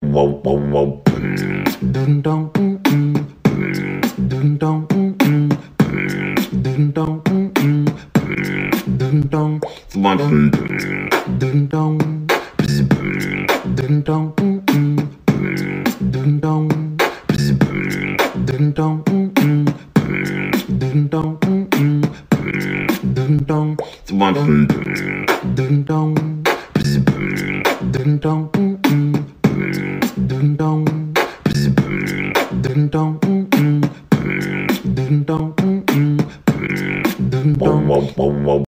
Dun dong, dun dong, dun dong, dun dong, dun dong, dun dong, dun dong, dun dong, dun dong, dun dong, dun dong, dun dong, dun dong.